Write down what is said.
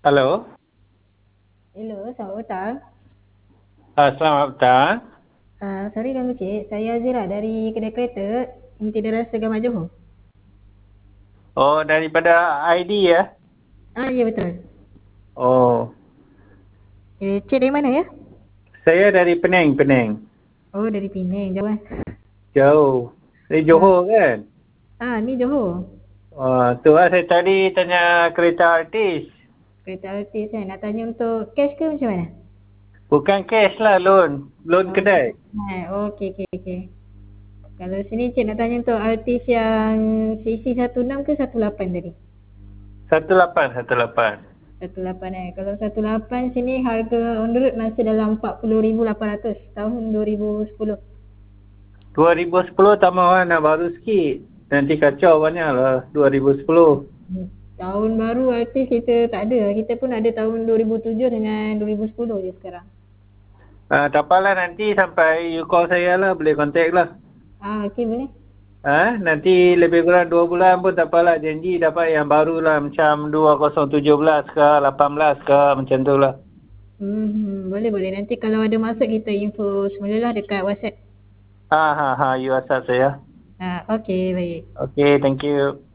Halo. Hello, selamat petang. Selamat petang. Sorry ganggu cik, saya Azira dari kedai kereta Inti Daerah Segamat Johor. Oh, daripada ID ya? Ya betul. Oh, Cik dari mana ya? saya dari Penang, Penang. Oh dari Penang, jauh kan? Jauh. Dari Ah, Johor kan? Ni Johor. Tu lah saya tadi tanya kereta artis. Kereta artis kan, nak tanya untuk cash ke macam mana? Bukan cash lah, loan. Loan Oh, kedai. okey, okey, okey. Kalau sini cik nak tanya untuk artis yang CC 16 ke 18 tadi? 18, 18. 18 Kalau 18 sini harga on the road masih dalam 40,800 tahun 2010. 2010 tambah orang nak baru sikit. Nanti kacau banyak lah 2010. Tahun baru artis kita tak ada. Kita pun ada tahun 2007 dengan 2010 je sekarang. Tak apalah, nanti sampai you call saya lah. Boleh contact lah. Okey boleh. Nanti lebih kurang 2 bulan pun tak apalah. Janji dapat yang baru lah. Macam 2017 ke 18 ke macam tu lah. Boleh boleh. Nanti kalau ada masuk kita info semula lah dekat WhatsApp. You WhatsApp saya. Okey baik. Okay, thank you.